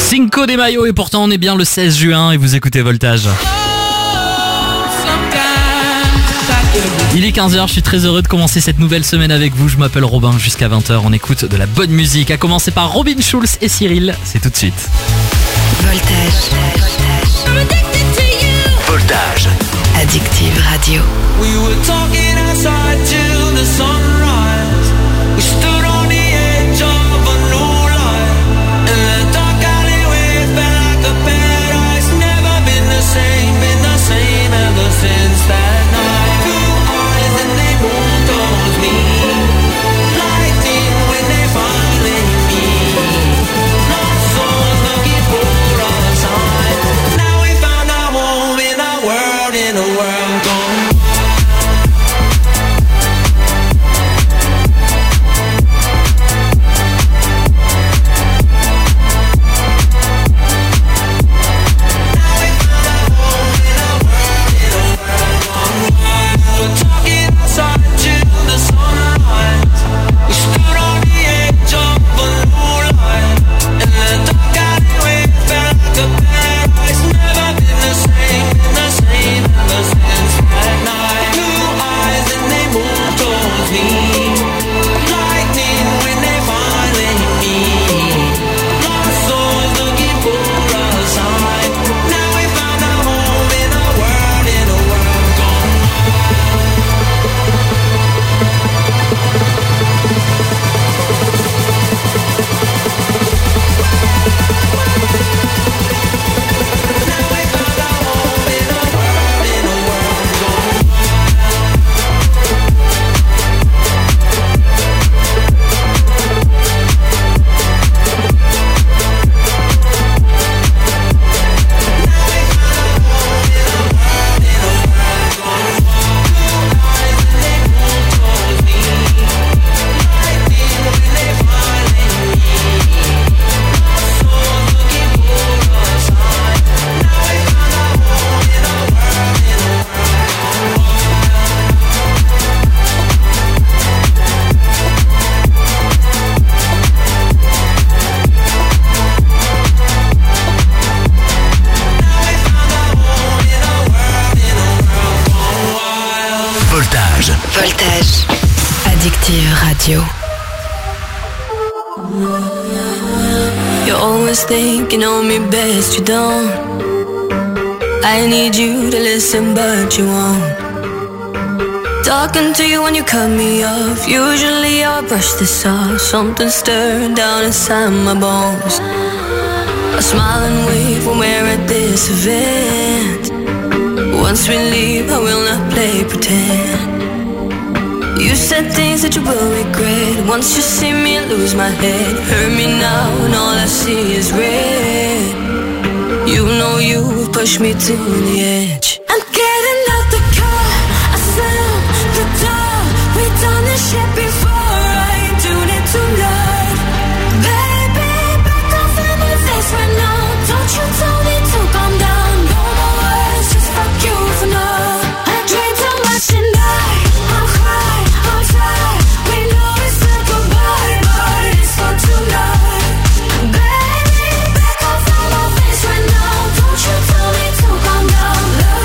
Cinco de Mayo et pourtant on est bien le 16 juin et vous écoutez Voltage. Il est 15h, je suis très heureux de commencer cette nouvelle semaine avec vous. Je m'appelle Robin, jusqu'à 20h on écoute de la bonne musique. À commencer par Robin Schulz et Cyril, c'est tout de suite. Voltage. Voltage. Addictive Radio. We were talking outside till the sunrise. We stood on the edge of a new life. And the dark alleyway felt like a paradise. Never been the same ever since that night. Two eyes and they moved towards me. Lightning when they finally meet. Lost souls looking for a sign. Now we found our home in a world gone. Voltage. Addictive Radio. You're always thinking on me best, you don't. I need you to listen but you won't. Talking to you when you cut me off. Usually I'll brush this off. Something stirred down inside my bones. I smile and wave when we're at this event. Once we leave I will not play pretend. You said things that you will regret. Once you see me lose my head. Hurt me now and all I see is red. You know you've pushed me to the edge. I'm getting out the car, I slam the door. We've done this shit before, I ain't doing it tonight. Baby, back off in my face right now. Don't you tell me to calm down. No more words, just fuck you for now. I drink too much tonight. I'm crying, I'm tired. We know we said goodbye, but it's for tonight. Baby, back off in my face right now. Don't you tell me to calm down.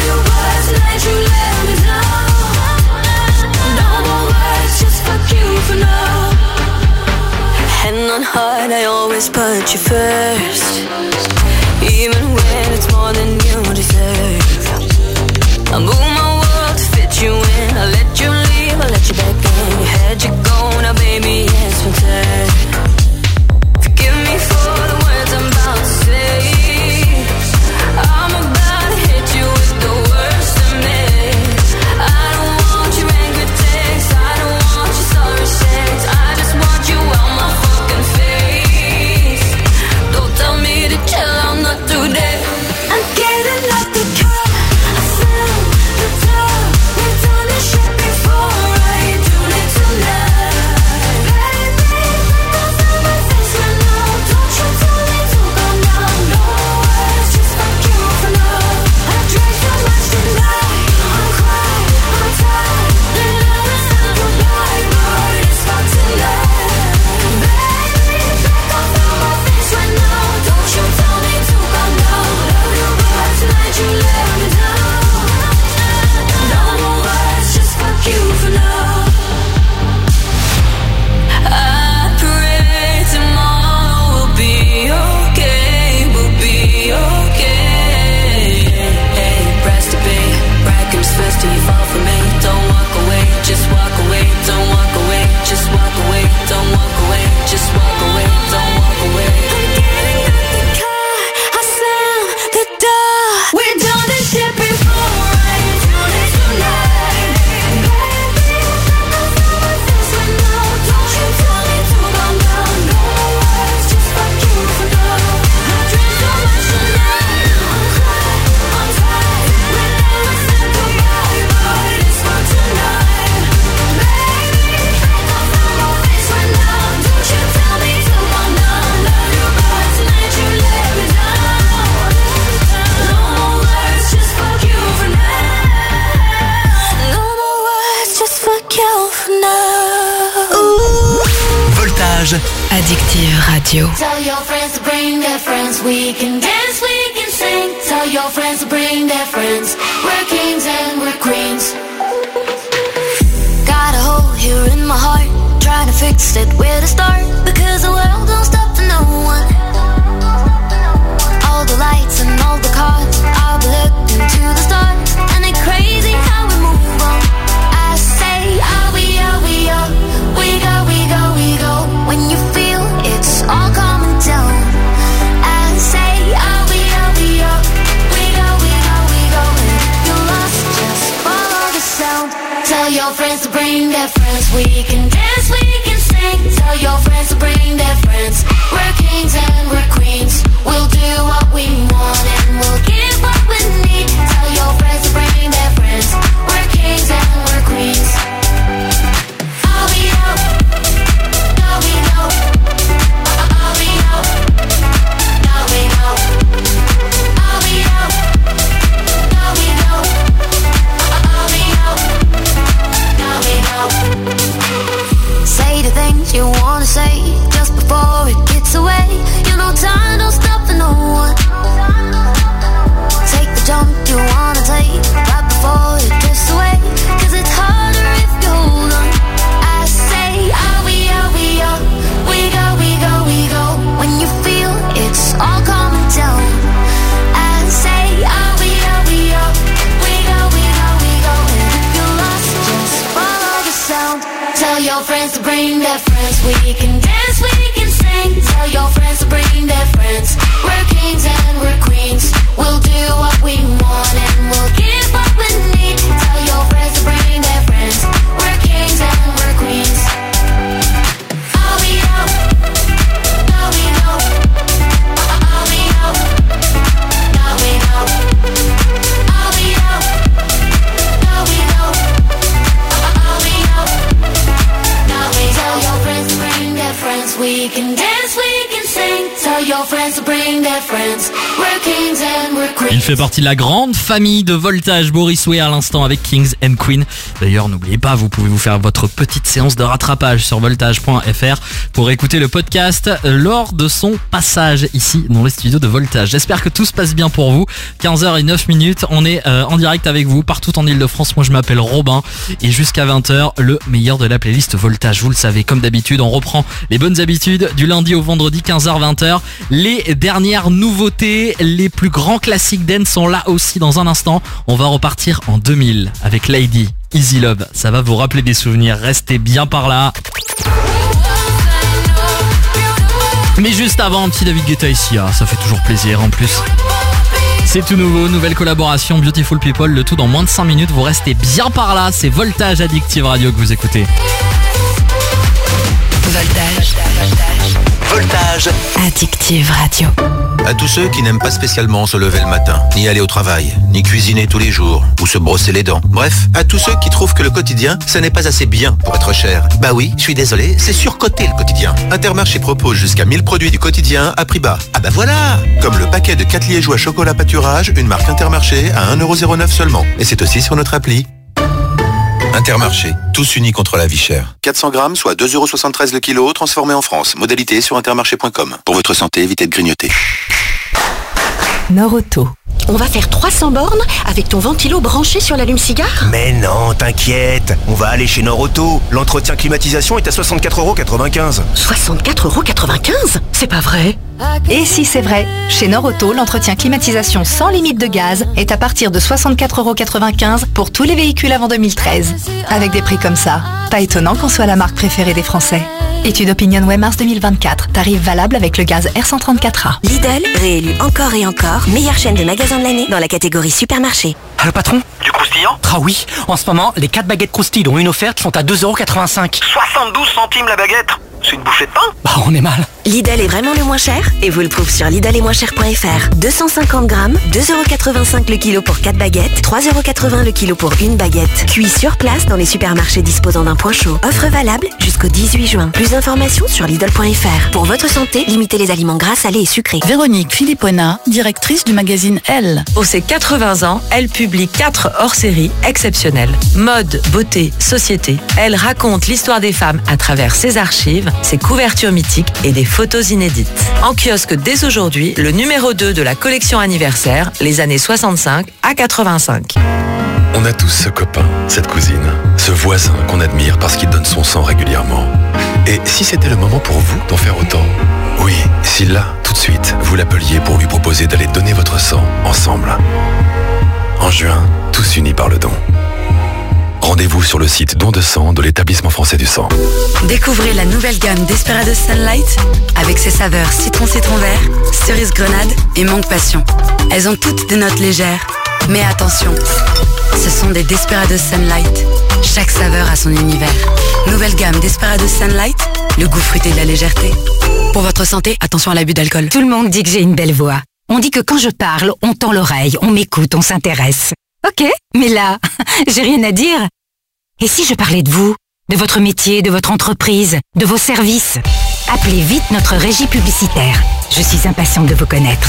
Addictive Radio. Tell your friends to bring their friends. We can dance, we can sing. Tell your friends to bring their friends. We're kings and we're queens. Got a hole here in my heart. Trying to fix it, where to start? Because the world don't stop for no one. All the lights and all the cars, I'll be looking to the stars. And it's crazy how we move on. I say, oh, we go, we go, we go, we go. When you feel it's all coming down. I say, oh, we go, we go, we go, we go, we go. And if you're lost, just follow the sound. Tell your friends to bring their friends. We can dance, we can sing. Tell your friends to bring their friends. We're kings and we're queens. We'll do what we want and we'll give what we need. Tell your friends to bring their friends. We're kings and we're queens. Oh, we go, no, we go. Oh, we go, no, we go. Oh, we go, no, we go. Oh, we go, no, we go. Say the things you wanna say just before it gets away. You know time don't stop for no one. Take the jump you wanna take right before it drifts away. Cause it's harder if you hold on. I say, oh, we go, we go, we go, we go, we go. When you feel it's all coming down. I say, oh, we go, we go, we go, we go, we go. And if you're lost, just follow the sound. Tell your friends to bring their friends. We can dance, we can sing. Tell your friends to bring their friends. We're kings and we're queens. We'll do what we want and we'll give what we need. Tell your friends to bring their friends. We're kings and we're queens. Oh, we go, no, we go. Oh, we go, no, we go. Oh, we go, no, we go. Oh, we go, no, we go. Tell your friends to bring their friends. We can dance, we can sing. Tell your friends to bring their friends. We're kings and we're queens. Il fait partie de la grande famille de Voltage. Boris Way à l'instant avec Kings and Queen. D'ailleurs, n'oubliez pas, vous pouvez vous faire votre petite séance de rattrapage sur voltage.fr pour écouter le podcast lors de son passage ici dans les studios de Voltage. J'espère que tout se passe bien pour vous. 15h09, on est en direct avec vous partout en Ile-de-France. Moi, je m'appelle Robin et jusqu'à 20h, le meilleur de la playlist Voltage. Vous le savez, comme d'habitude, on reprend les bonnes habitudes du lundi au vendredi 15h-20h. Les dernières nouveautés, les plus grands classiques dance sont là aussi dans un instant. On va repartir en 2000 avec Lady, Easy Love. Ça va vous rappeler des souvenirs, restez bien par là. Mais juste avant, un petit David Guetta ici, ça fait toujours plaisir en plus. C'est tout nouveau, nouvelle collaboration Beautiful People, le tout dans moins de 5 minutes. Vous restez bien par là, c'est Voltage Addictive Radio que vous écoutez. Voltage Addictive Radio. À tous ceux qui n'aiment pas spécialement se lever le matin, ni aller au travail, ni cuisiner tous les jours, ou se brosser les dents. Bref, à tous ceux qui trouvent que le quotidien, ça n'est pas assez bien pour être cher. Bah oui, je suis désolé, c'est surcoté le quotidien. Intermarché propose jusqu'à 1000 produits du quotidien à prix bas. Ah bah voilà! Comme le paquet de 4 liégeois chocolat pâturage, une marque Intermarché à 1,09€ seulement. Et c'est aussi sur notre appli. Intermarché, tous unis contre la vie chère. 400 grammes, soit 2,73€ le kilo, transformé en France. Modalité sur intermarché.com. Pour votre santé, évitez de grignoter. Nord-Auto. On va faire 300 bornes avec ton ventilo branché sur l'allume-cigare ? Mais non, t'inquiète, on va aller chez Nord-Auto. L'entretien climatisation est à 64,95€. 64,95€? C'est pas vrai. Et si c'est vrai, chez Nord-Auto, l'entretien climatisation sans limite de gaz est à partir de 64,95€ pour tous les véhicules avant 2013. Avec des prix comme ça, pas étonnant qu'on soit la marque préférée des Français. Étude Opinionway mars 2024. Tarif valable avec le gaz R134A. Lidl, réélu encore et encore, meilleure chaîne de magasins de l'année dans la catégorie supermarché. Allô patron ? Du croustillant ? Ah oui, en ce moment, les 4 baguettes croustilles dont une offerte sont à 2,85€. 72 centimes la baguette ? C'est une bouchée de pain ? Bah on est mal. Lidl est vraiment le moins cher et vous le prouve sur lidletmoinstcher.fr. 250 grammes, 2,85€ le kilo pour 4 baguettes, 3,80€ le kilo pour une baguette. Cuit sur place dans les supermarchés disposant d'un point chaud. Offre valable jusqu'au 18 juin. Plus d'informations sur lidl.fr. Pour votre santé, limitez les aliments gras, salés et sucrés. Véronique Philippona, directrice du magazine Elle. Pour ses 80 ans, elle publie 4 hors-séries exceptionnelles. Mode, beauté, société. Elle raconte l'histoire des femmes à travers ses archives, ses couvertures mythiques et des photos inédites. En kiosque dès aujourd'hui, le numéro 2 de la collection anniversaire, les années 65 à 85. On a tous ce copain, cette cousine, ce voisin qu'on admire parce qu'il donne son sang régulièrement. Et si c'était le moment pour vous d'en faire autant ? Oui, si là, tout de suite, vous l'appeliez pour lui proposer d'aller donner votre sang ensemble. En juin, tous unis par le don. Rendez-vous sur le site Don de sang de l'Établissement français du sang. Découvrez la nouvelle gamme Desperados Sunlight avec ses saveurs citron vert, cerise grenade et mangue passion. Elles ont toutes des notes légères, mais attention, ce sont des Desperados Sunlight. Chaque saveur a son univers. Nouvelle gamme Desperados Sunlight, le goût fruité de la légèreté. Pour votre santé, attention à l'abus d'alcool. Tout le monde dit que j'ai une belle voix. On dit que quand je parle, on tend l'oreille, on m'écoute, on s'intéresse. Ok, mais là, j'ai rien à dire. Et si je parlais de vous, de votre métier, de votre entreprise, de vos services? Appelez vite notre régie publicitaire. Je suis impatiente de vous connaître.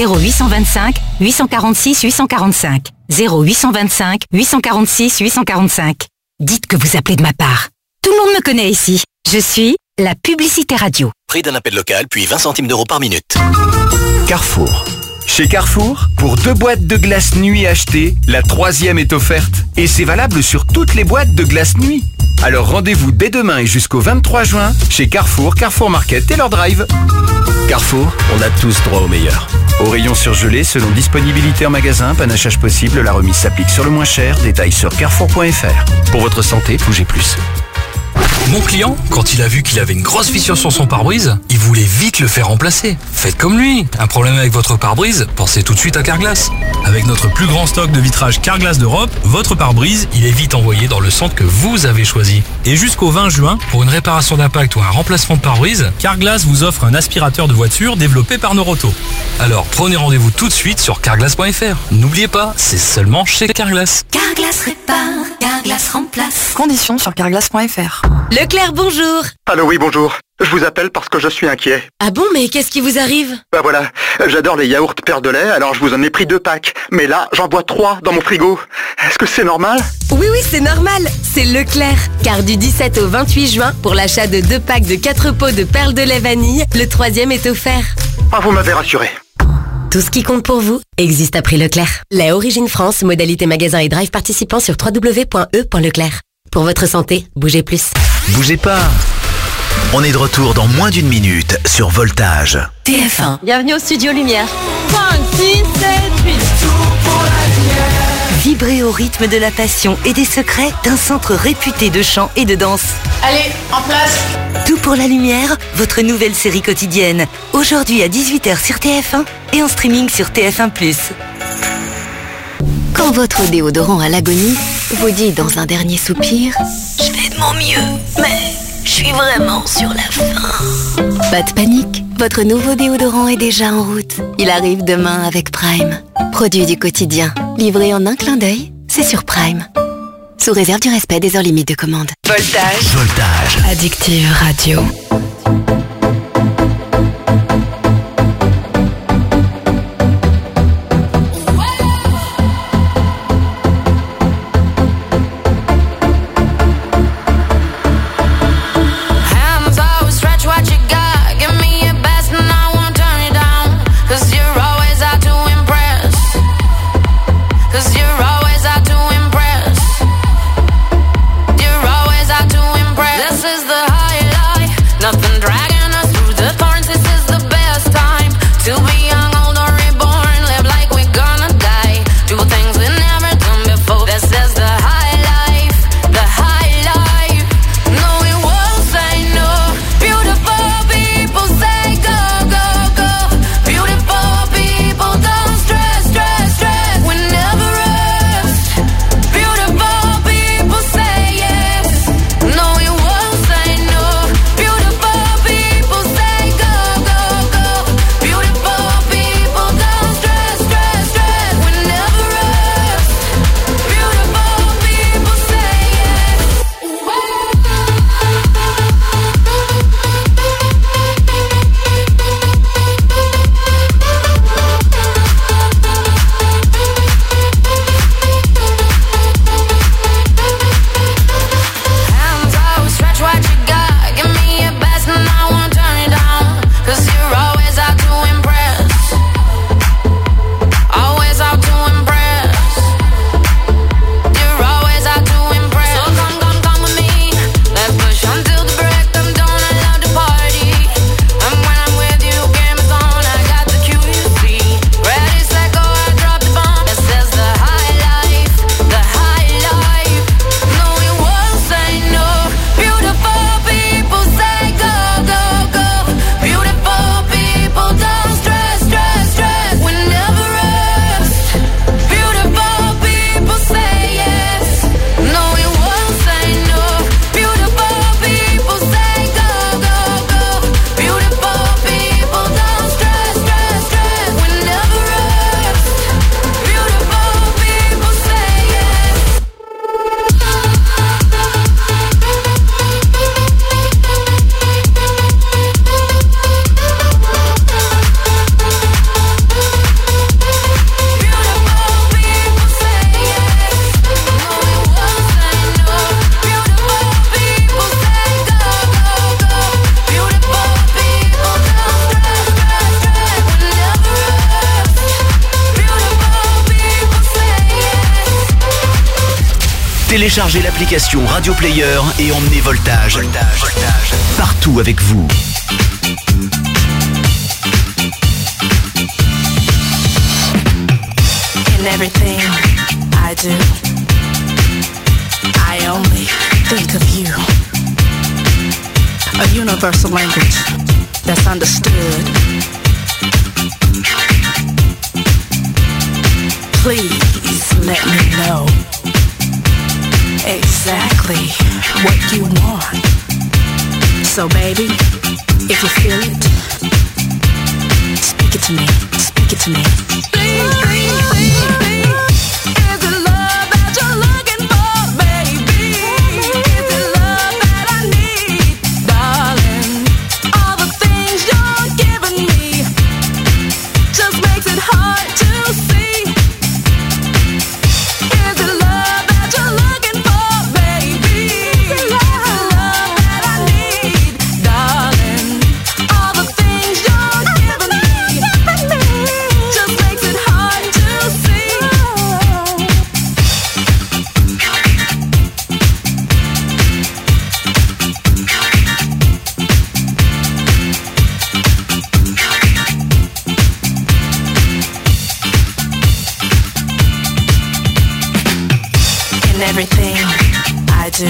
0825 846 845. 0825 846 845. Dites que vous appelez de ma part. Tout le monde me connaît ici. Je suis la publicité radio. Prix d'un appel local, puis 20 centimes d'euros par minute. Carrefour. Chez Carrefour, pour 2 boîtes de glace nuit achetées, la 3e est offerte. Et c'est valable sur toutes les boîtes de glace nuit. Alors rendez-vous dès demain et jusqu'au 23 juin chez Carrefour, Carrefour Market et leur drive. Carrefour, on a tous droit au meilleur. Au rayon surgelé, selon disponibilité en magasin, panachage possible, la remise s'applique sur le moins cher. Détails sur carrefour.fr. Pour votre santé, bougez plus. Mon client, quand il a vu qu'il avait une grosse fissure sur son pare-brise, il voulait vite le faire remplacer. Faites comme lui. Un problème avec votre pare-brise, pensez tout de suite à Carglass. Avec notre plus grand stock de vitrage Carglass d'Europe, votre pare-brise, il est vite envoyé dans le centre que vous avez choisi. Et jusqu'au 20 juin, Pour une réparation d'impact ou un remplacement de pare-brise, Carglass vous offre un aspirateur de voiture développé par Noroto. alors prenez rendez-vous tout de suite sur carglass.fr. N'oubliez pas, c'est seulement chez Carglass. Carglass répare, Carglass remplace. Conditions sur carglass.fr. Leclerc, bonjour. Allô, oui, bonjour. Je vous appelle parce que je suis inquiet. Ah bon, mais qu'est-ce qui vous arrive? Bah voilà, j'adore les yaourts Père de lait, alors je vous en ai pris 2 packs. Mais là, j'en bois 3 dans mon frigo. Est-ce que c'est normal? Oui, c'est normal. C'est Leclerc. Car du 17 au 28 juin, pour l'achat de 2 packs de 4 pots de perles de lait vanille, le 3e est offert. Ah, vous m'avez rassuré. Tout ce qui compte pour vous existe à prix Leclerc. Lait Origine France, modalité magasin et drive participant sur www.e.leclerc. Pour votre santé, bougez plus. Bougez pas. On est de retour dans moins d'une minute sur Voltage. TF1. Bienvenue au Studio Lumière. 5, 6, 7, 8. Vibrez au rythme de la passion et des secrets d'un centre réputé de chant et de danse. Allez, en place. Tout pour la lumière, votre nouvelle série quotidienne. Aujourd'hui à 18h sur TF1 et en streaming sur TF1+. Quand votre déodorant à l'agonie vous dit dans un dernier soupir « Je fais de mon mieux, mais je suis vraiment sur la fin ». Pas de panique, votre nouveau déodorant est déjà en route. Il arrive demain avec Prime. Produit du quotidien, livré en un clin d'œil, c'est sur Prime. Sous réserve du respect des heures limites de commande. Voltage. Addictive Radio. Nothing dragging Téléchargez l'application Radio Player et emmenez Voltage partout avec vous. In everything I do, I only think of you. A universal language that's understood. Please let me know exactly what you want. So baby, if you feel it, speak it to me, speak it to me. Everything I do,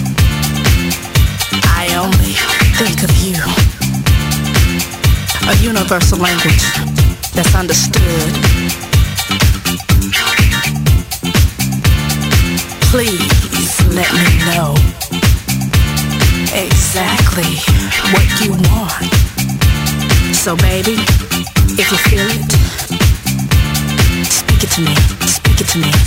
I only think of you. A universal language that's understood. Please let me know exactly what you want. So baby, if you feel it, speak it to me, speak it to me.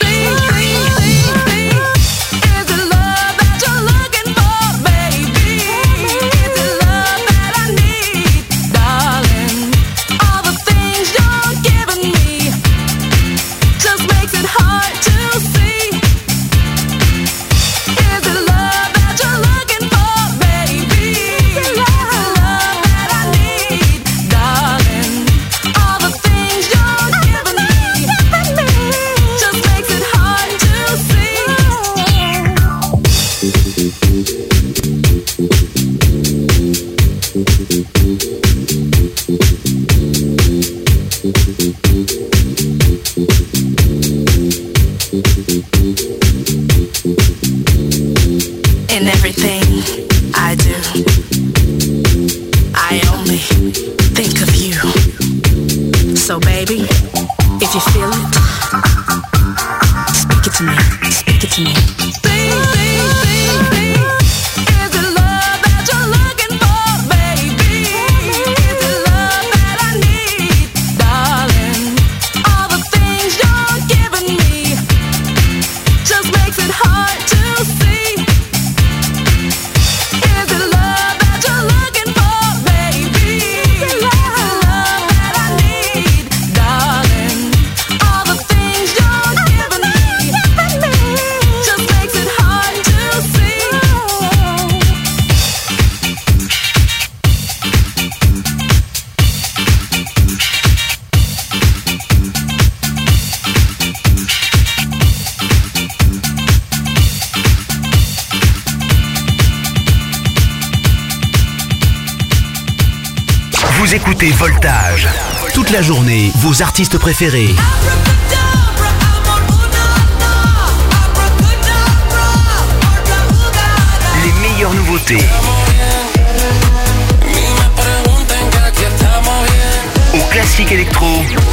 In everything I do, I only think of you. So baby, if you feel it, speak it to me, speak it to me. Vous écoutez Voltage. Toute la journée, vos artistes préférés. Les meilleures nouveautés. Au classique électro.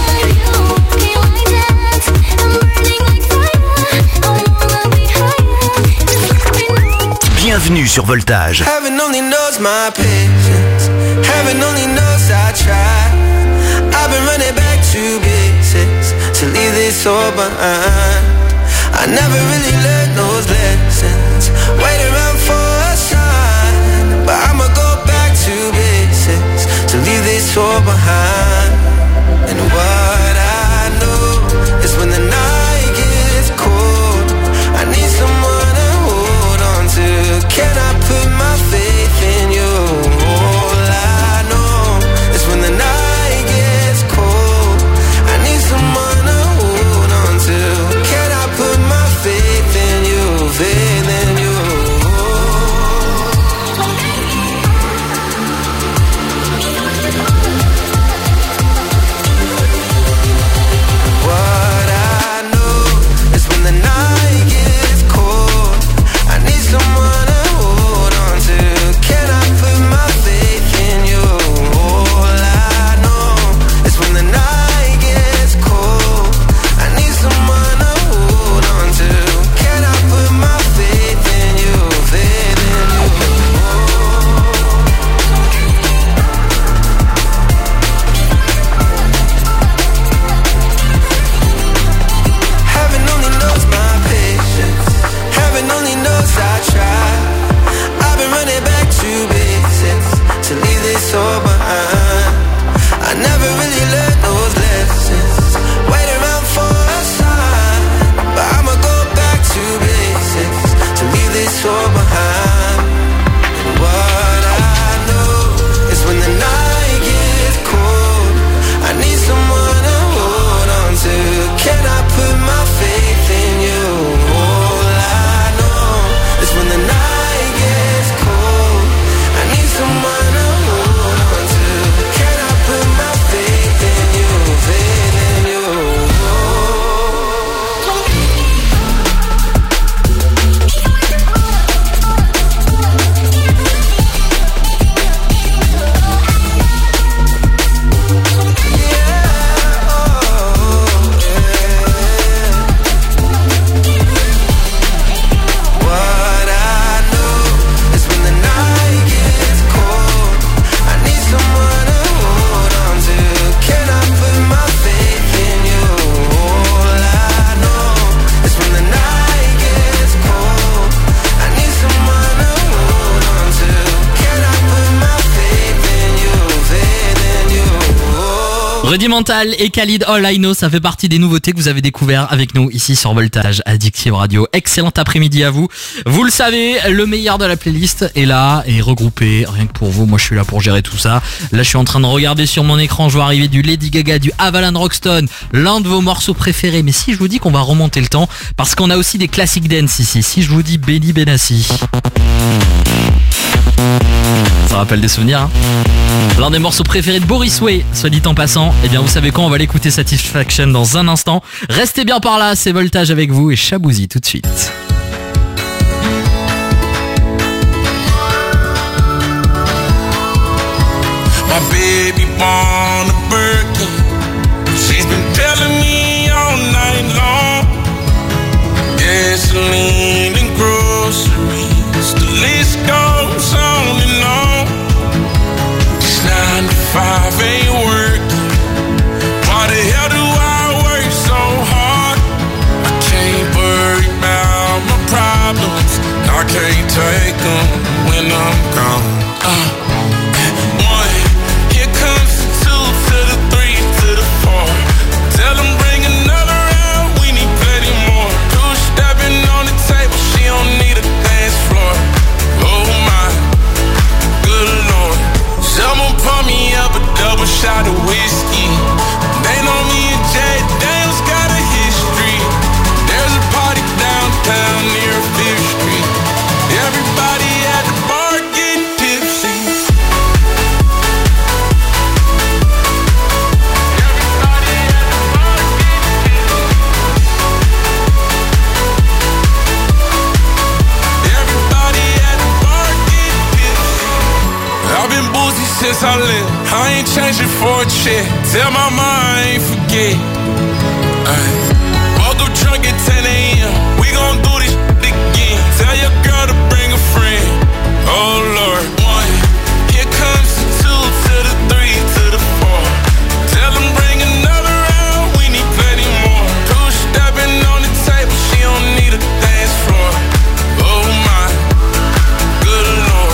Bienvenue sur Voltage. Heaven only knows my patience. Heaven only knows I try. I've been running back to basics to leave this all behind. I never really learned those lessons. Wait around for a sign, but I'ma go back to basics to leave this all behind. And what I know is when the night gets cold, I need someone to hold on to. Can I put my faith in you? All I know is when the night gets cold, I need someone to hold on to. Can I put my faith in you? Rudimental et Khalid All I Know, ça fait partie des nouveautés que vous avez découvert avec nous ici sur Voltage Addictive Radio. Excellent après-midi à vous. Vous le savez, le meilleur de la playlist est là et regroupé rien que pour vous. Moi je suis là pour gérer tout ça. Là je suis en train de regarder sur mon écran, je vois arriver du Lady Gaga, du Avalanche Rockstone, l'un de vos morceaux préférés. Mais si je vous dis qu'on va remonter le temps, parce qu'on a aussi des classiques dance ici. Si je vous dis Benny Benassi, ça rappelle des souvenirs, hein. L'un des morceaux préférés de Boris Way, soit dit en passant. Eh bien vous savez quoi, on va l'écouter Satisfaction dans un instant. Restez bien par là, c'est Voltage avec vous et Chabouzi tout de suite. My baby born a Birkin. She's been telling me all night long. Gasoline and groceries, the list goes on and on. This 9 to 5 ain't working. Why the hell do I work so hard? I can't worry about my problems. I can't take them when I'm gone. Tell them bring another round, we need plenty more. 2 stepping on the table, she don't need a dance floor. Oh my, good lord. Someone pour me up a double shot of whiskey. They know me and Jay Daniels got a history. There's a party downtown near 5th Street. Everybody at the bar getting tipsy. Since I left, I ain't changing for a check. Tell my mom I ain't forget. Woke up drunk at 10 a.m. We gon' do this again. Tell your girl to bring a friend. Oh Lord, 1. Here comes the 2 to the 3 to the 4. Tell them bring another round. We need plenty more. 2 stepping on the table. She don't need a dance floor. Oh my, good Lord.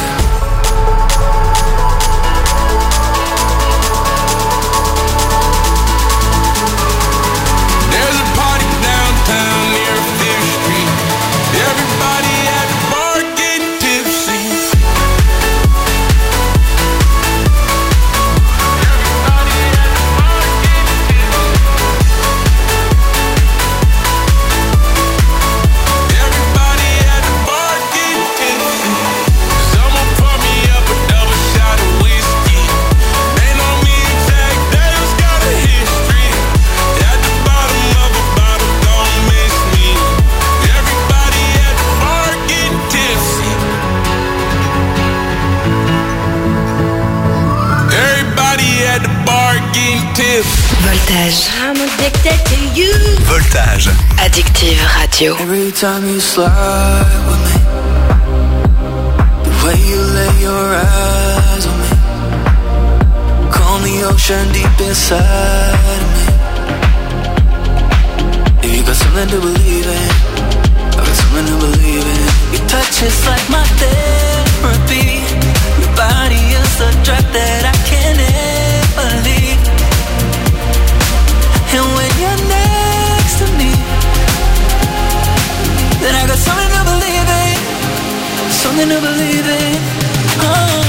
Voltage. I'm addicted to you. Voltage. Addictive Radio. Every time you slide with me, the way you lay your eyes on me, calm the ocean deep inside of me. If you got something to believe in, I got something to believe in. Your touch is like my therapy. Your body is a drug that I can't ever leave. And when you're next to me, then I got something to believe in. Something to believe in. Oh.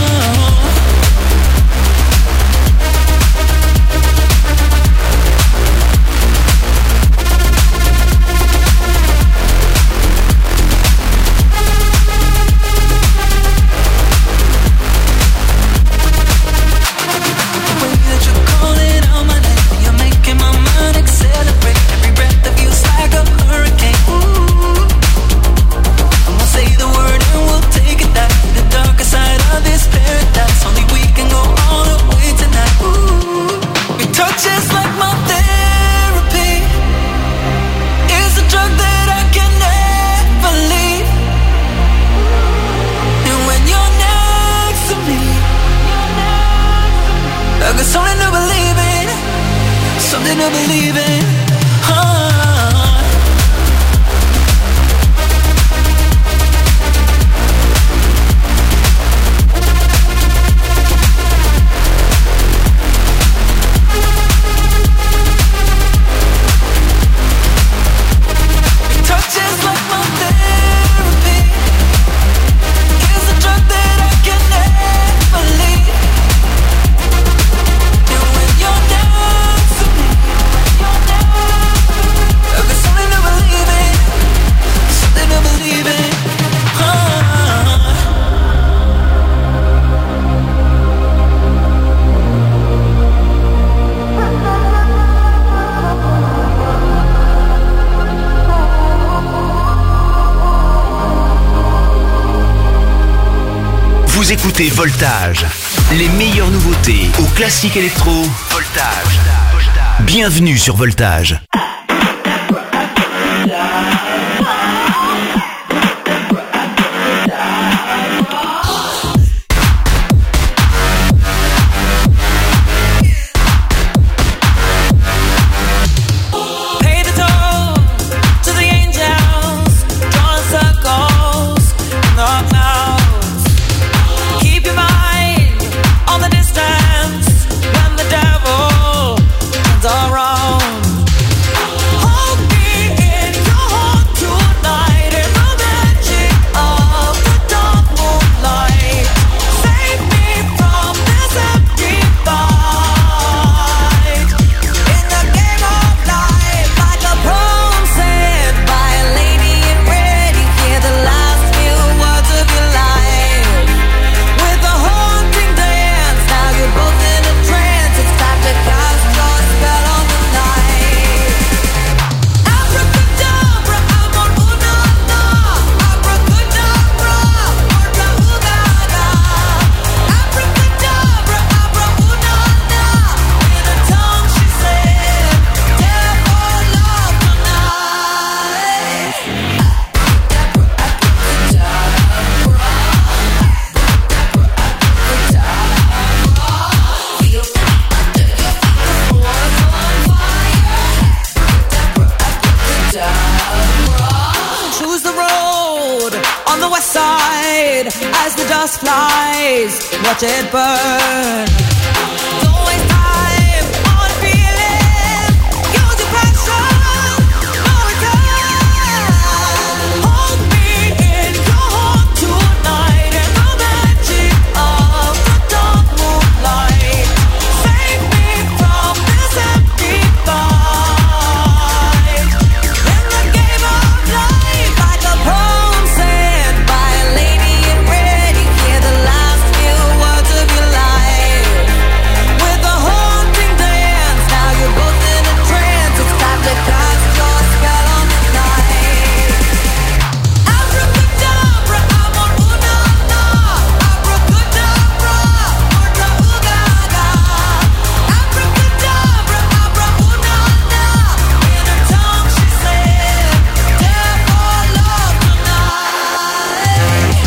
Something to believe in. Vous écoutez Voltage, les meilleures nouveautés au classique électro. Voltage. Bienvenue sur Voltage. Watch it burn. Don't waste time on feeling. Use your passion. No return. Hold me in your heart tonight in the magic of the dark moonlight. Save me from this empty fight. In the game of life, like a poem said by a lady in red. You hear the last words of your life. With a haunting dance, now you're both in a trance. It's time to cast your spell on the night. Abracadabra, amor una-na. Abracadabra, orta ugaga. Abracadabra, abra una-na. In her tongue she said, death or love tonight.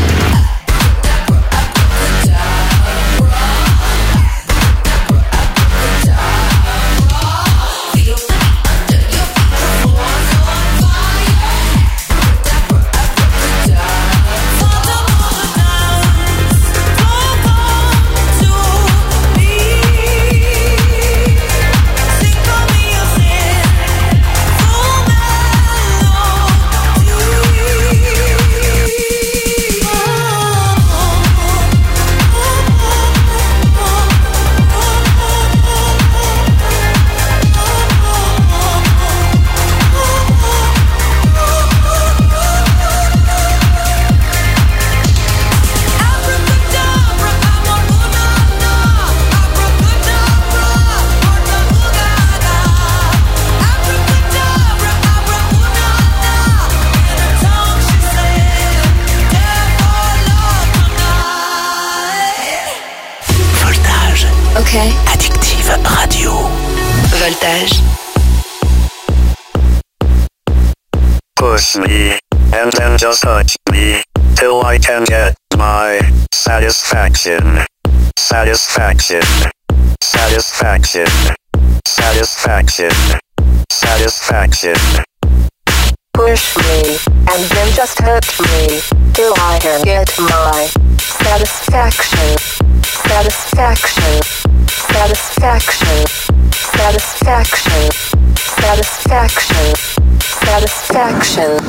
Okay. Addictive Radio. Voltage. Push me, and then just touch me, till I can get my satisfaction. Satisfaction. Satisfaction. Satisfaction. Satisfaction. Push me, and then just hurt me, till I can get my satisfaction. Satisfaction. Satisfaction. Satisfaction. Satisfaction. Satisfaction.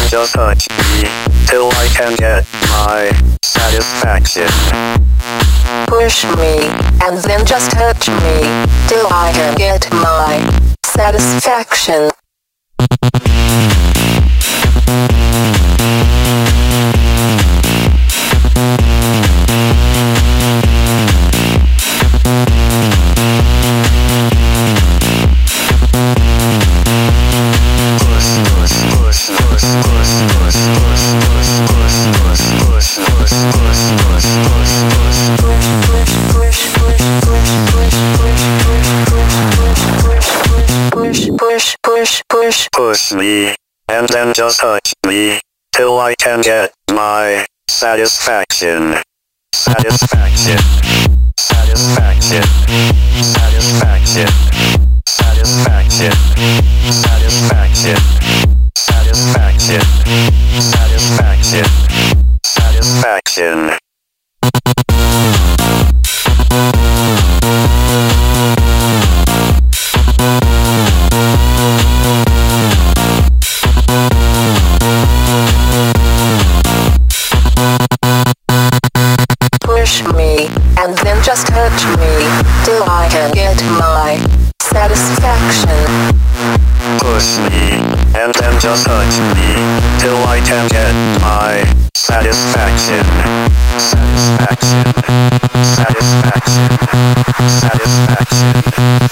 just touch me till I can get my satisfaction. Push me, and then just touch me till I can get my satisfaction. Push me, and then just touch me till I can get my satisfaction. Satisfaction. Satisfaction. Satisfaction. Satisfaction. Satisfaction. Satisfaction. Satisfaction. Satisfaction. Push me, and then just touch me till I can get my satisfaction. Push me, and then just touch me till I can get my satisfaction. Satisfaction. Satisfaction. Satisfaction.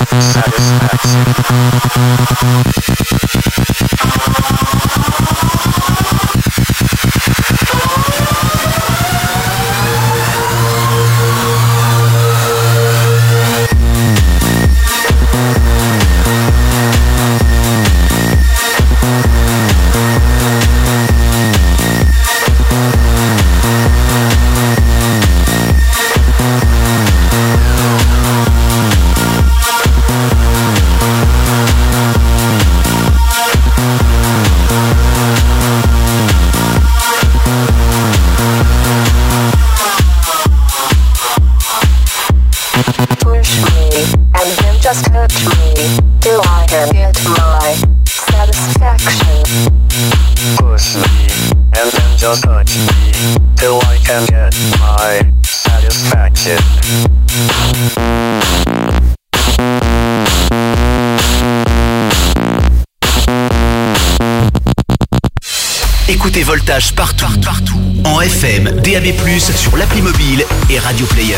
Push me, and then just touch me till I can get my satisfaction. Push me, and then just touch me till I can get my satisfaction. Écoutez Voltage partout, en FM, DAB+, sur l'appli mobile et Radio Player.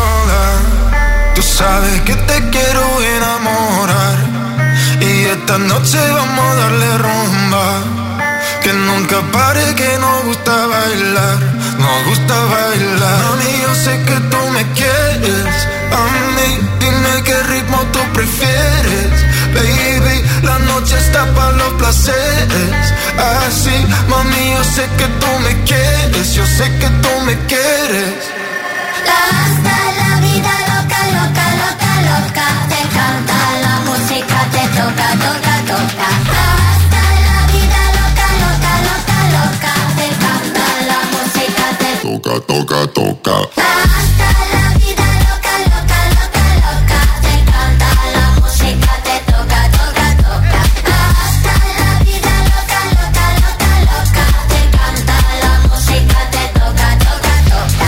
Tú sabes que te quiero enamorar y esta noche vamos a darle rumba. Que nunca pare, que nos gusta bailar, nos gusta bailar. Mami, yo sé que tú me quieres, a mí dime qué ritmo tú prefieres. Baby, la noche está para los placeres. Así, mami, yo sé que tú me quieres, yo sé que tú me quieres. Hasta la vida loca, loca, loca, loca. Te encanta la música, te toca, toca, toca. Hasta la vida loca, loca, loca, loca. Te encanta la música, te toca, toca, toca. Hasta la vida loca, loca, loca, loca. Te encanta la música, te toca, toca, toca. Hasta la vida loca, loca, loca, loca. Te encanta la música, te toca, toca, toca.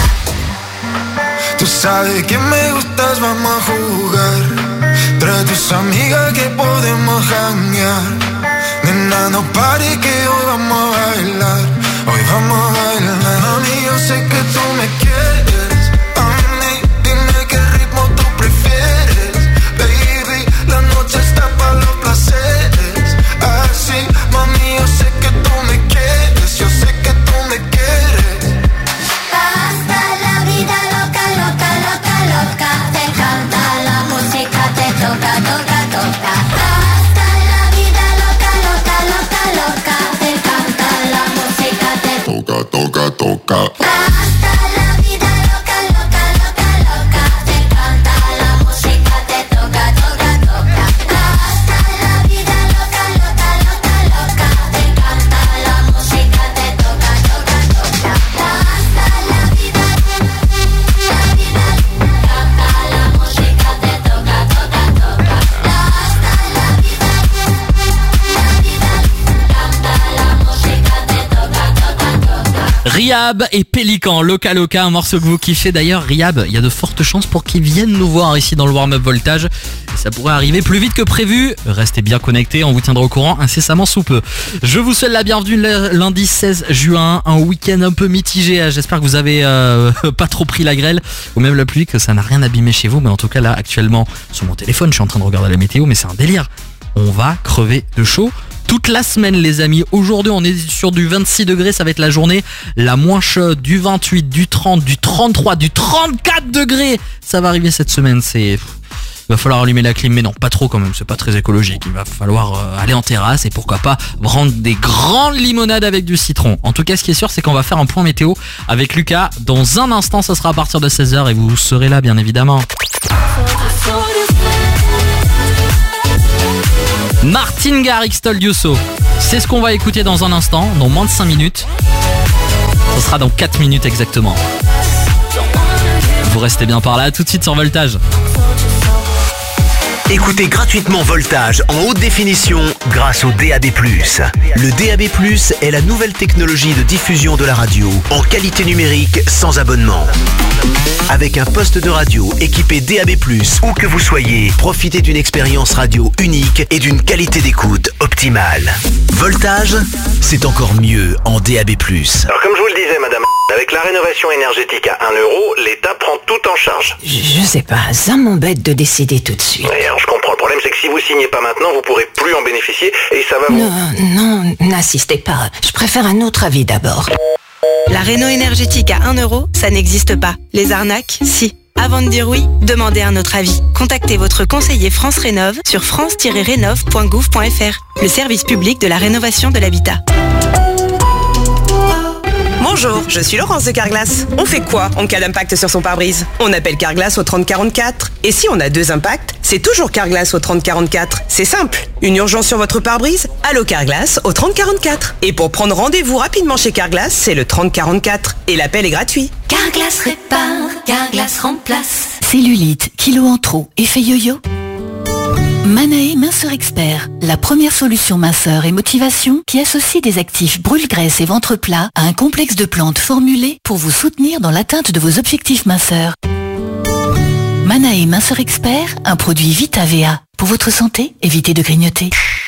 Tú sabes que me gustas, vamos a jugar. Trae tus amigas que podemos janguear. Nena, no pare que hoy vamos a bailar. Hoy vamos a bailar. Mami, yo sé que tú me quieres. A mí, dime qué ritmo tú prefieres. Baby, la noche está para los placeres. Así, mami, yo sé que tú me quieres. Yo sé que tú me quieres. Hasta la vida loca, loca, loca, loca. Te encanta la música, te toca, toca, toca. Hasta la vida loca, loca, loca, loca. Te encanta la música, te toca, toca, toca. Hasta la vida loca, loca, loca, loca. Te encanta la música, te toca, toca, toca. Hasta la vida Rihab et Pélican, Loca Loca, un morceau que vous kiffez. D'ailleurs, Rihab, il y a de fortes chances pour qu'ils viennent nous voir ici dans le warm-up Voltage. Et ça pourrait arriver plus vite que prévu. Restez bien connectés, on vous tiendra au courant incessamment sous peu. Je vous souhaite la bienvenue lundi 16 juin, un week-end un peu mitigé. J'espère que vous avez pas trop pris la grêle ou même la pluie, que ça n'a rien abîmé chez vous. Mais en tout cas là, actuellement, sur mon téléphone, je suis en train de regarder la météo, mais c'est un délire. On va crever de chaud toute la semaine, les amis. Aujourd'hui, on est sur du 26 degrés, ça va être la journée la moins chaude, du 28, du 30, du 33, du 34 degrés. Ça va arriver cette semaine, il va falloir allumer la clim, mais non, pas trop quand même, c'est pas très écologique. Il va falloir aller en terrasse et pourquoi pas prendre des grandes limonades avec du citron. En tout cas, ce qui est sûr, c'est qu'on va faire un point météo avec Lucas. Dans un instant, ça sera à partir de 16h et vous serez là, bien évidemment. Martin Garrix Told You So. C'est ce qu'on va écouter dans un instant, dans moins de 5 minutes. Ce sera dans 4 minutes exactement. Vous restez bien par là, tout de suite sur Voltage. Écoutez gratuitement Voltage en haute définition grâce au DAB+. Le DAB+, est la nouvelle technologie de diffusion de la radio en qualité numérique sans abonnement. Avec un poste de radio équipé DAB+, où que vous soyez, profitez d'une expérience radio unique et d'une qualité d'écoute optimale. Voltage, c'est encore mieux en DAB+. Alors comme je vous le disais, madame, avec la rénovation énergétique à 1 €, l'État prend tout en charge. Je sais pas, ça m'embête de décider tout de suite. Oui, alors je comprends. Le problème, c'est que si vous signez pas maintenant, vous pourrez plus en bénéficier et ça va vous... Non, n'insistez pas. Je préfère un autre avis d'abord. La réno énergétique à 1 €, ça n'existe pas. Les arnaques, si. Avant de dire oui, demandez un autre avis. Contactez votre conseiller France Rénov sur france-rénov.gouv.fr, le service public de la rénovation de l'habitat. Bonjour, je suis Laurence de Carglass. On fait quoi en cas d'impact sur son pare-brise? On appelle Carglass au 3044. Et si on a 2 impacts, c'est toujours Carglass au 3044. C'est simple. Une urgence sur votre pare-brise? Allô Carglass au 3044. Et pour prendre rendez-vous rapidement chez Carglass, c'est le 3044. Et l'appel est gratuit. Carglass répare, Carglass remplace. Cellulite, kilos en trop, effet yo-yo? Manae Minceur Expert, la première solution minceur et motivation qui associe des actifs brûle-graisse et ventre plat à un complexe de plantes formulées pour vous soutenir dans l'atteinte de vos objectifs minceurs. Manae Minceur Expert, un produit Vita-VA. Pour votre santé, évitez de grignoter.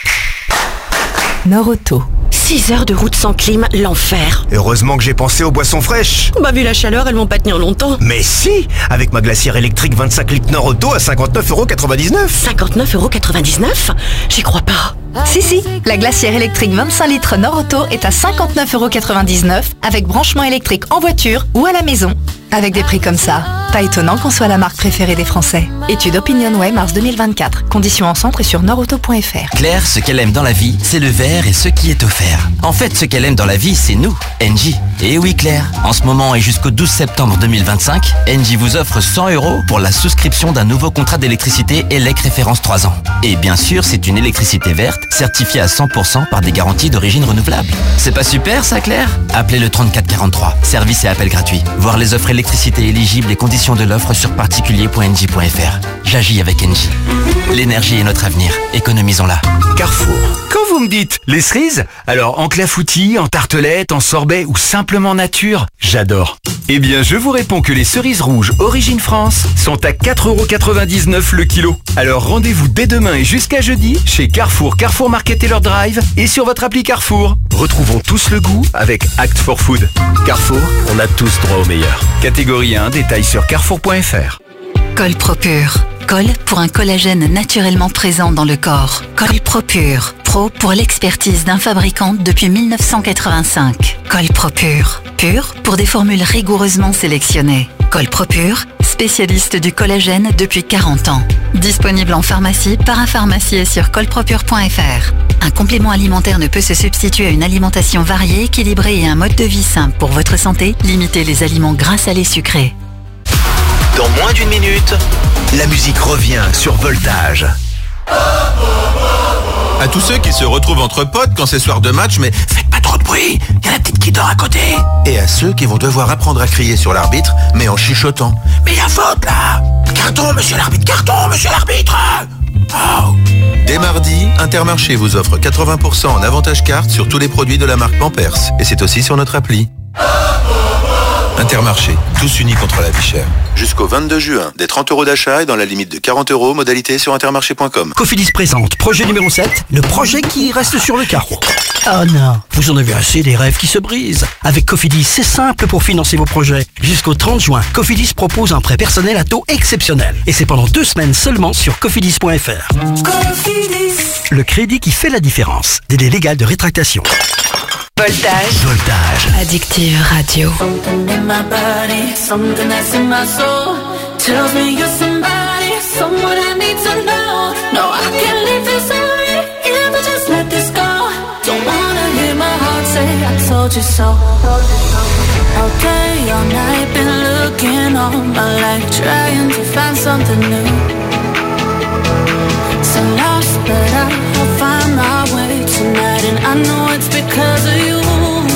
Nord-Auto. 6 heures de route sans clim, l'enfer. Heureusement que j'ai pensé aux boissons fraîches. Bah vu la chaleur, elles vont pas tenir longtemps. Mais si, avec ma glacière électrique 25 litres Nord-Auto à 59,99 €. 59,99 €? J'y crois pas. Si, la glacière électrique 25 litres Nord-Auto est à 59,99 € avec branchement électrique en voiture ou à la maison. Avec des prix comme ça, pas étonnant qu'on soit la marque préférée des Français. Étude OpinionWay mars 2024. Conditions en centre et sur nordauto.fr. Claire, ce qu'elle aime dans la vie, c'est le verre et ce qui est offert. En fait, ce qu'elle aime dans la vie, c'est nous, Engie. Et oui Claire, en ce moment et jusqu'au 12 septembre 2025, Engie vous offre 100 € pour la souscription d'un nouveau contrat d'électricité ELEC référence 3 ans. Et bien sûr, c'est une électricité verte, certifiée à 100% par des garanties d'origine renouvelable. C'est pas super ça Claire? Appelez le 3443, service et appel gratuit. Voir les offres électricité éligibles et conditions de l'offre sur particulier.engie.fr. J'agis avec Engie. L'énergie est notre avenir, économisons-la. Carrefour. Quand vous me dites les cerises, alors en clafoutis, en tartelette, en sorbet ou simplement nature, j'adore. Eh bien, je vous réponds que les cerises rouges Origine France sont à 4,99 € le kilo. Alors rendez-vous dès demain et jusqu'à jeudi chez Carrefour, Carrefour Market et leur drive et sur votre appli Carrefour. Retrouvons tous le goût avec Act for Food. Carrefour, on a tous droit au meilleur. Catégorie 1, détail sur carrefour.fr. Col Propure. Col pour un collagène naturellement présent dans le corps. Col Propure. Pro pour l'expertise d'un fabricant depuis 1985. Col Propure. Pur pour des formules rigoureusement sélectionnées. Col Propure, spécialiste du collagène depuis 40 ans. Disponible en pharmacie, parapharmacie et sur colpropure.fr. Un complément alimentaire ne peut se substituer à une alimentation variée, équilibrée et un mode de vie simple. Pour votre santé, limitez les aliments gras, salés, sucrés. Dans moins d'une minute, la musique revient sur Voltage. À tous ceux qui se retrouvent entre potes quand c'est soir de match, mais faites pas trop de bruit, il y a la petite qui dort à côté. Et à ceux qui vont devoir apprendre à crier sur l'arbitre, mais en chuchotant. Mais il y a faute là! Carton, monsieur l'arbitre, carton, monsieur l'arbitre! Oh. Dès mardi, Intermarché vous offre 80% en avantage carte sur tous les produits de la marque Pampers. Et c'est aussi sur notre appli. Intermarché, tous unis contre la vie chère. Jusqu'au 22 juin, des 30 € d'achat et dans la limite de 40 €, modalité sur intermarché.com. Cofidis présente, projet numéro 7, le projet qui reste sur le carreau. Oh non, vous en avez assez des rêves qui se brisent. Avec Cofidis, c'est simple pour financer vos projets. Jusqu'au 30 juin, Cofidis propose un prêt personnel à taux exceptionnel. Et c'est pendant 2 semaines seulement sur cofidis.fr. Cofidis. Le crédit qui fait la différence. Délai légal de rétractation. Voltage. Addictive Radio. Something in my body, something that's in my soul tells me you're somebody, someone I need to know. No, I can't leave this already, if I just let this go. Don't wanna hear my heart say I told you so. All day, all night, been looking all my life, trying to find something new. So lost, but I'll find my way tonight, and I know it's because of you.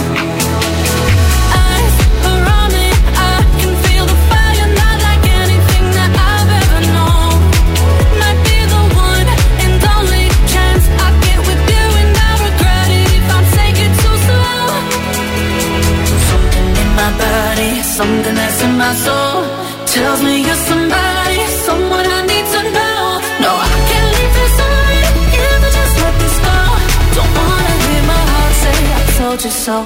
Something that's in my soul tells me you're somebody, someone I need to know. No, I can't leave this already, if I just let this go. Don't wanna hear my heart say I told you so.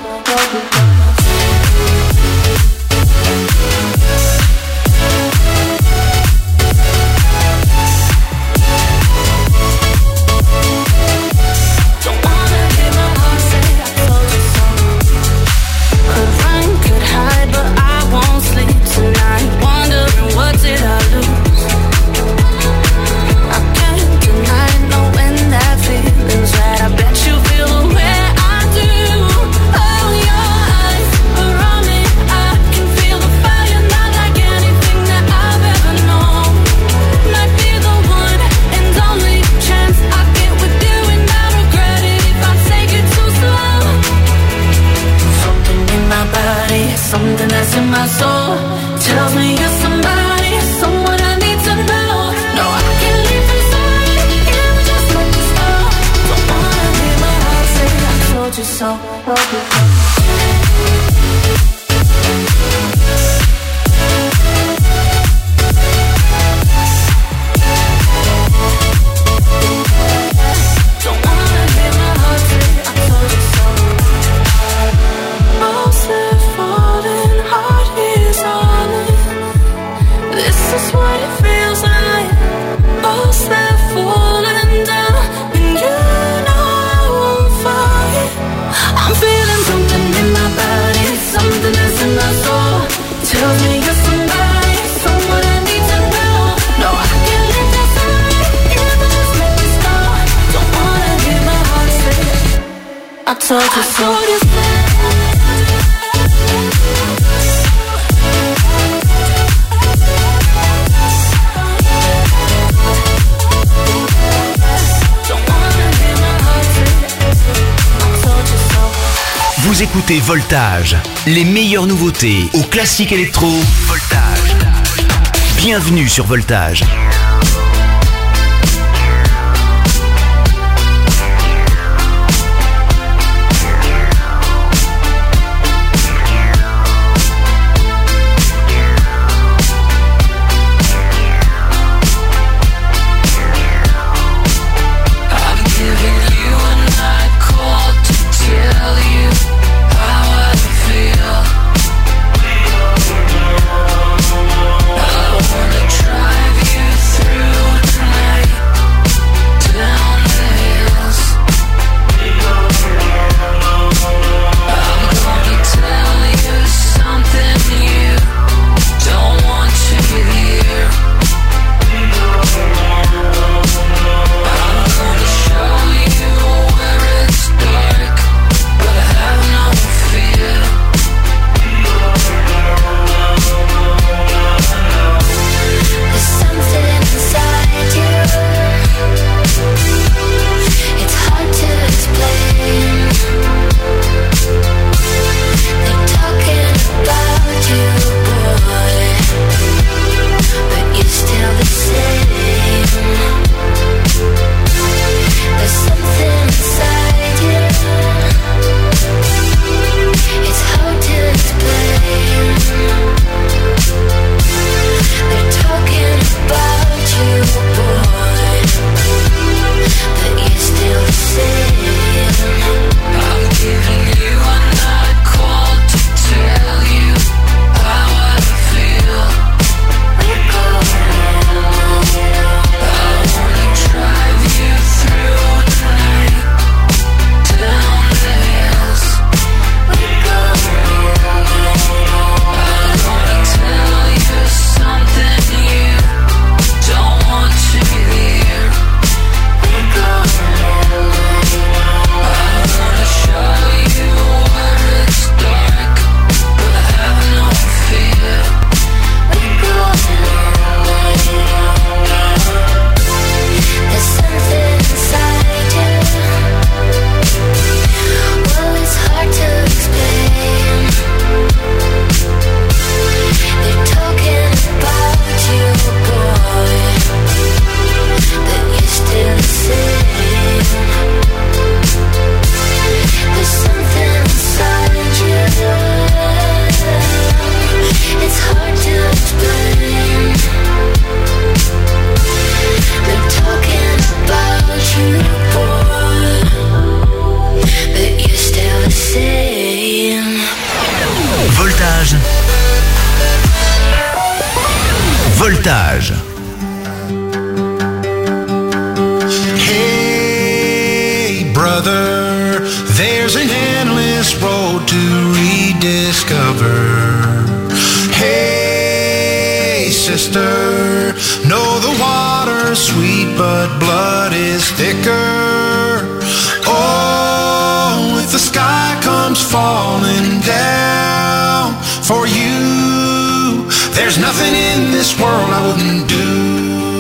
Something that's in my soul tells me you're somebody, someone I need to know. No, I can't leave this already, if I just let this go. Don't wanna hear my heart say I told you so. I told you so. Vous écoutez Voltage, les meilleures nouveautés au classique électro. Voltage. Bienvenue sur Voltage. Drive you Voltage. Hey, brother, there's an endless road to rediscover. Hey, sister, know the water's sweet, but blood is thicker. Oh, if the sky comes falling down for you, there's nothing in this world I wouldn't do.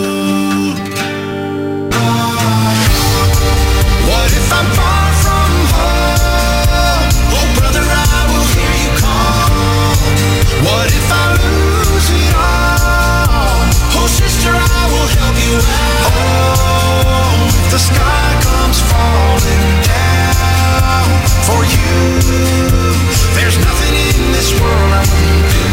What if I'm far from home? Oh, brother, I will hear you call. What if I lose it all? Oh, sister, I will help you out. Oh, if the sky comes falling down for you, there's nothing in this world I wouldn't do.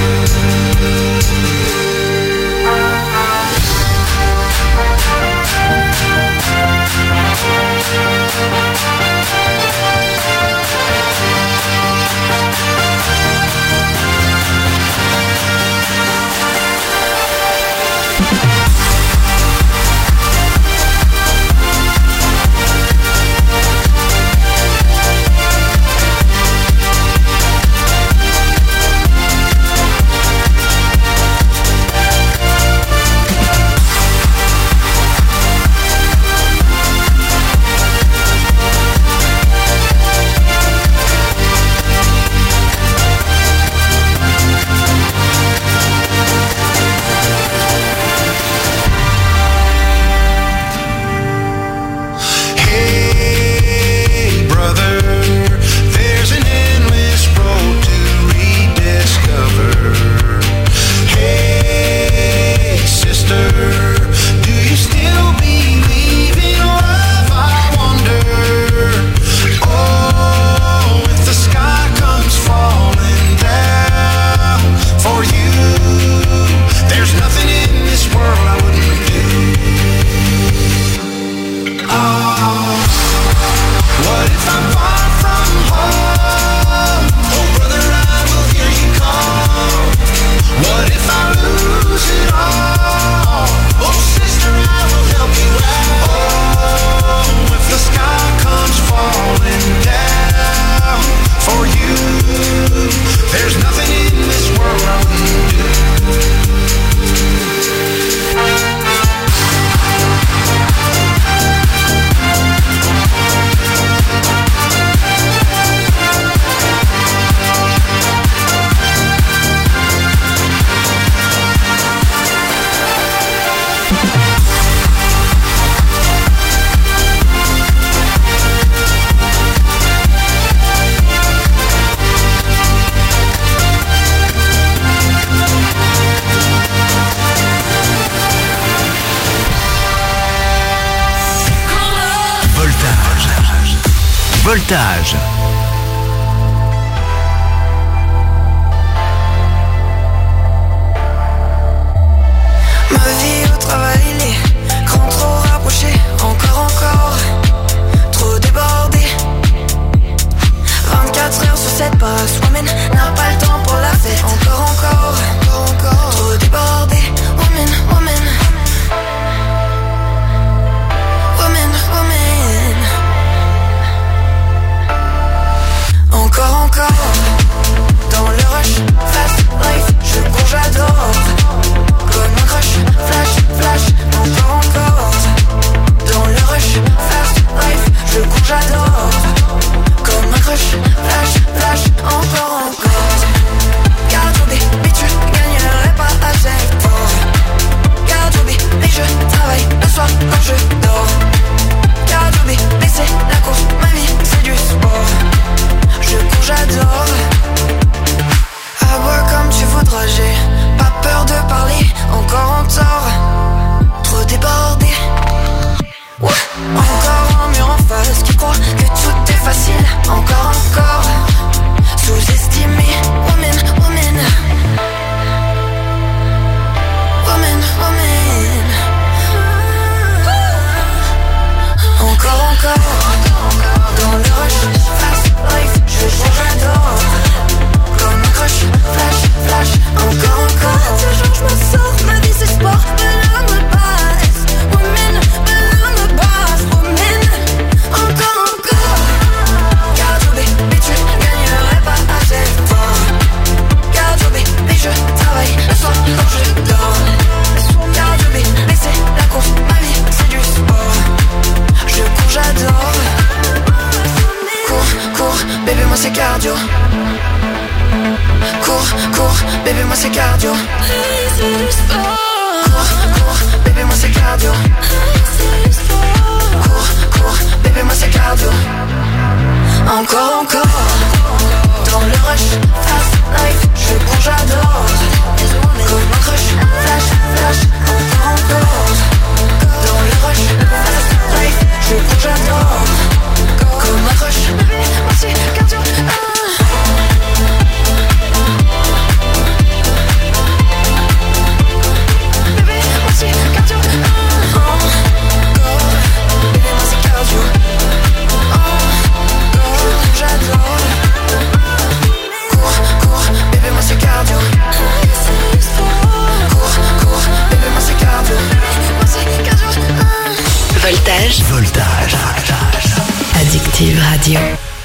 Voltage. Ma vie au travail, les grands trop rapprochés, encore, trop débordé. 24 heures sur 7, pas woman, n'a pas le temps pour la fête. Encore, trop débordé. Woman, encore, dans le rush, fast life, je cours, j'adore. Comme un crush, flash, encore, dans le rush, fast c'est cardio. Cours, cours, bébé moi c'est cardio. Cours, cours, bébé moi c'est cardio. Cours, cours, bébé moi c'est cardio. Encore, encore. Dans le rush, fast life, je bouge, j'adore. Comme un crush, flash, flash, encore, encore. Dans le rush, fast life, je bouge, j'adore. Comme un crush, bébé, moi c'est cardio. Bébé, moi c'est cardio. Bébé, moi c'est cardio. J'adore. Cours, cours, bébé moi c'est cardio. Cours, cours, bébé moi c'est cardio. Voltage. Voltage. Addictive Radio.